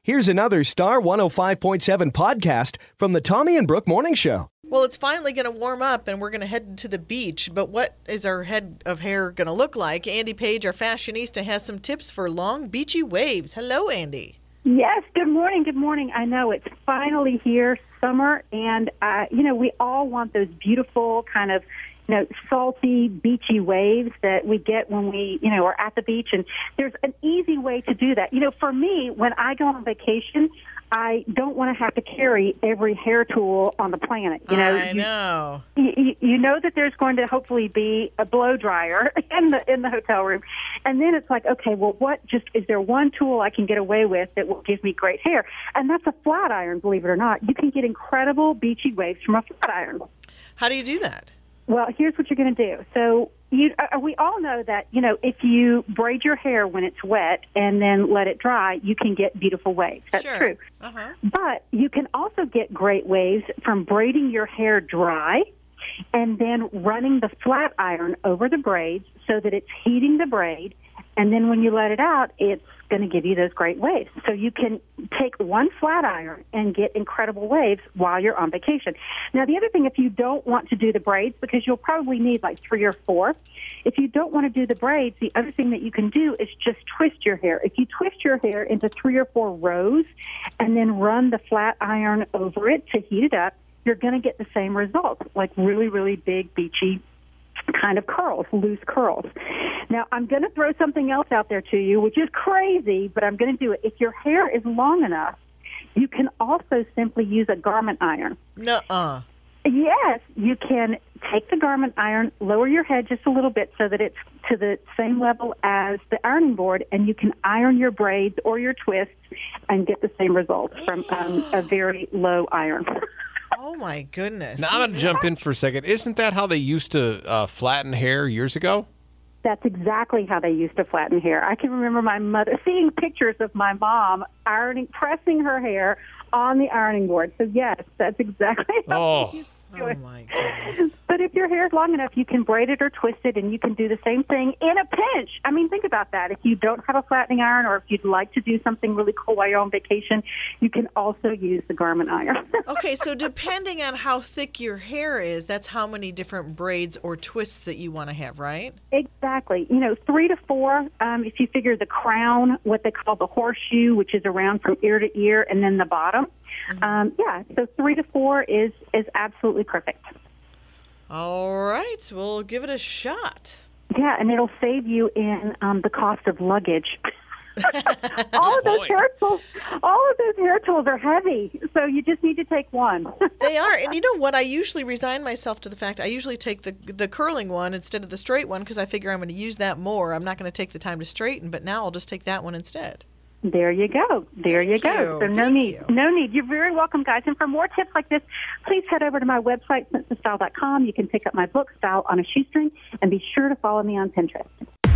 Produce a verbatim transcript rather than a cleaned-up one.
Here's another Star one oh five point seven podcast from the Tommy and Brooke Morning Show. Well, it's finally going to warm up and we're going to head to the beach. But what is our head of hair going to look like? Andy Page, our fashionista, has some tips for long, beachy waves. Hello, Andy. Yes, good morning, good morning. I know it's finally here, summer, and, uh, you know, we all want those beautiful kind of, you know, salty, beachy waves that we get when we, you know, are at the beach. And there's an easy way to do that. You know, for me, when I go on vacation, I don't want to have to carry every hair tool on the planet. You know, I you, know. You, you know that there's going to hopefully be a blow dryer in the in the hotel room, and then it's like, okay, well, what? Just is there one tool I can get away with that will give me great hair? And that's a flat iron. Believe it or not, you can get incredible beachy waves from a flat iron. How do you do that? Well, here's what you're going to do. So you, uh, we all know that, you know, if you braid your hair when it's wet and then let it dry, you can get beautiful waves. That's Sure. true. Uh-huh. But you can also get great waves from braiding your hair dry and then running the flat iron over the braids so that it's heating the braid. And then when you let it out, it's going to give you those great waves. So you can take one flat iron and get incredible waves while you're on vacation. Now, the other thing, if you don't want to do the braids, because you'll probably need like three or four, if you don't want to do the braids, the other thing that you can do is just twist your hair. If you twist your hair into three or four rows and then run the flat iron over it to heat it up, you're going to get the same results, like really, really big, beachy kind of curls, loose curls. Now, I'm going to throw something else out there to you, which is crazy, but I'm going to do it. If your hair is long enough, you can also simply use a garment iron. Nuh-uh. Yes, you can take the garment iron, lower your head just a little bit so that it's to the same level as the ironing board, and you can iron your braids or your twists and get the same results from um, a very low iron. Oh, my goodness. Now, I'm going to jump in for a second. Isn't that how they used to uh, flatten hair years ago? That's exactly how they used to flatten hair. I can remember my mother seeing pictures of my mom ironing, pressing her hair on the ironing board. So, yes, that's exactly how Oh. they used to do Oh, it. my goodness. But if your hair is long enough, you can braid it or twist it, and you can do the same thing in a pinch. I mean, think about that. If you don't have a flattening iron, or if you'd like to do something really cool while you're on vacation, you can also use the garment iron. Okay, so depending on how thick your hair is, that's how many different braids or twists that you want to have, right? Exactly. You know, three to four, um, if you figure the crown, what they call the horseshoe, which is around from ear to ear, and then the bottom. Mm-hmm. Um, yeah, so three to four is, is absolutely perfect. All right, we'll give it a shot. Yeah, and it'll save you in um, the cost of luggage. all of those Boy. hair tools, all of those hair tools are heavy, so you just need to take one. They are. And you know what? I usually resign myself to the fact I usually take the the curling one instead of the straight one because I figure I'm going to use that more. I'm not going to take the time to straighten, but now I'll just take that one instead. There you go. There you Thank go. you. So no Thank need. you. No need. You're very welcome, guys. And for more tips like this, please head over to my website, sense of style dot com. You can pick up my book, Style on a Shoestring, and be sure to follow me on Pinterest.